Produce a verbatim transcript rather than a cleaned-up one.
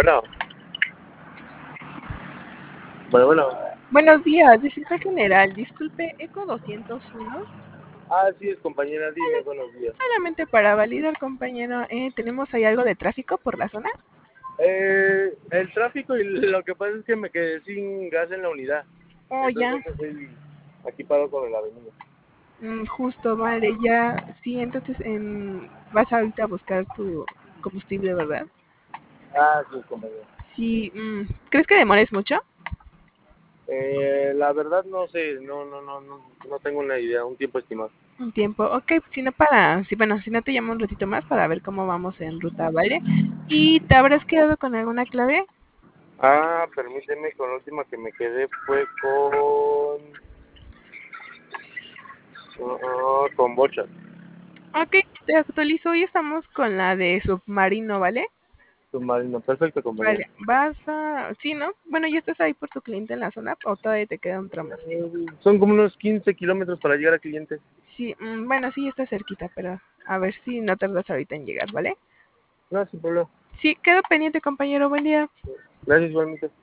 Bueno, bueno, bueno. Buenos días, de Central General. Disculpe, Eco doscientos uno. Ah, sí es, compañera, dime, buenos días. Solamente para validar, compañero, eh, ¿tenemos ahí algo de tráfico por la zona? Eh, el tráfico y lo que pasa es que me quedé sin gas en la unidad. Oh, ya. Entonces estoy aquí parado con la avenida. Mm, justo, vale, ya. Sí, entonces en... vas ahorita a buscar tu combustible, ¿verdad? Ah, sí, compañera. Sí, mm, ¿crees que demores mucho? Eh, la verdad no sé, no, no, no, no, no tengo una idea, un tiempo estimado. Un tiempo. Ok, si no para... Sí, bueno, si no te llamo un ratito más para ver cómo vamos en ruta, ¿vale? ¿Y te habrás quedado con alguna clave? Ah, permíteme, con la última que me quedé fue con... ah, con bochas. Ok, te actualizo. Hoy estamos con la de submarino, ¿vale? Submarino, perfecto, compañero. Vale, vas a... Sí, ¿no? Bueno, ¿ya estás ahí por tu cliente en la zona o todavía te queda un tramo? Eh, son como unos quince kilómetros para llegar al cliente. Sí, mm, bueno, sí, está cerquita, pero a ver si no tardas ahorita en llegar, ¿vale? No, sin problema. Sí, quedo pendiente, compañero. Buen día. Gracias, igualmente.